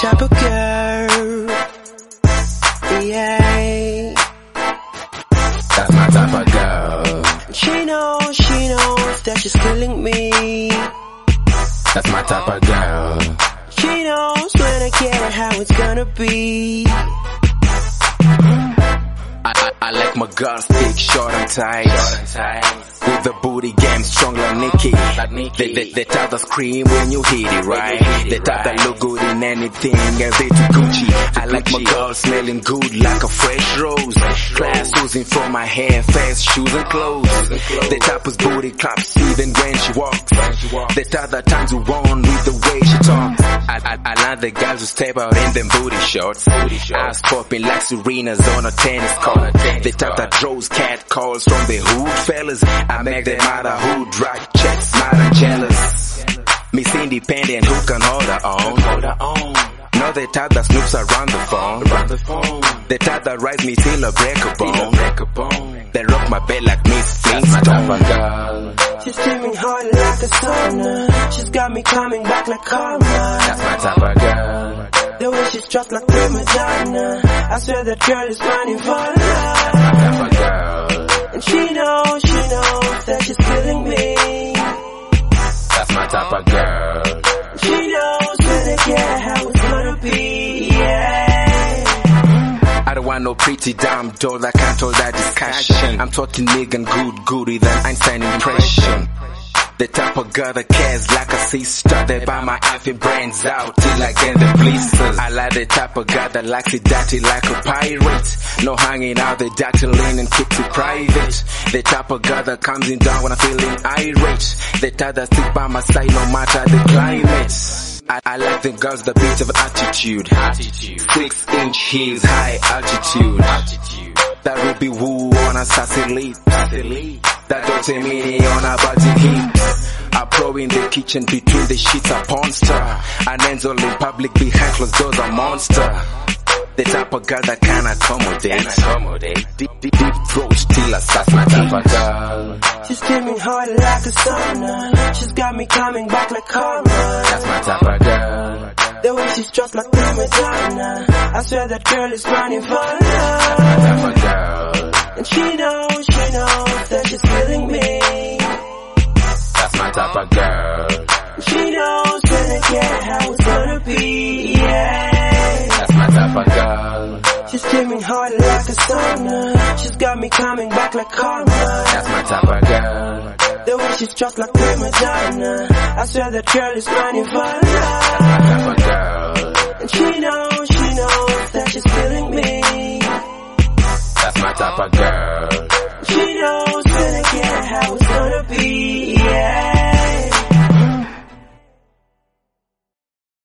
type of girl. Yeah. That's my type of girl. She knows that she's killing me. That's my type of girl. She knows when I get her how it's gonna be. I like my girls thick, short and tight. With the booty game strong like Nicki. The type that scream when you hit it, right? The type that look good in anything, everything Gucci. I like my girls smelling good like a fresh rose. Class oozing from my hair, face, shoes and clothes. The type whose booty claps even when she walks. The type that turns you on with the way she talks. I like the girls who step out in them booty shorts. Ass popping like Serena's on a tennis court. The type that draws cat calls from the hood fellas. I make them out of hood, right checks, not a jealous. Miss Independent who can hold her own. Not the type that snoops around the phone. The type that rides me till I break a bone. They rock my bed like Miss Flintstone. She's steaming hard like a sauna. She's got me coming back like karma. That's my type of girl. The way she's dressed like prima donna. I swear that girl is running for love. That's my type of girl. And she knows that she's killing me. That's my type of girl. She knows when I get her how it's gonna be, yeah. I don't want no pretty damn doll that can't hold that discussion. I'm talking nigga good with an Einstein impression. The type of girl that cares like a sister. They buy my iPhone brains out till I get the blisters. I like the type of girl that likes it dirty like a pirate. No hanging out the dirty lane and keeps it private. The type of girl that comes in down when I'm feeling irate. The type that sticks by my side no matter the climate. I like them girls with a bit of attitude. 6-inch heels, high altitude. That ruby woo on a sassy lip. That dirty mini on a body hips. A pro in the kitchen between the sheets a porn star. And ends all in public behind closed doors a monster. The type of girl that can accommodate. Deep throat still assassin. My type of girl. She's steaming hard like a sauna. She's got me coming back like karma. That's my type of girl. The way she's dressed like prima donna. I swear that girl is running for love. That's my type of girl. And she knows that she's killing me. That's my type of girl. She knows when I get her how it's gonna be, yeah. That's my type of girl. She's steaming hard like a sauna. She's got me coming back like karma. That's my type of girl. The way she's dressed like prima donna. I swear that girl is running for love. That's my type of girl. And she knows that she's killing me. That's my type of girl. She knows when I get her how it's gonna be.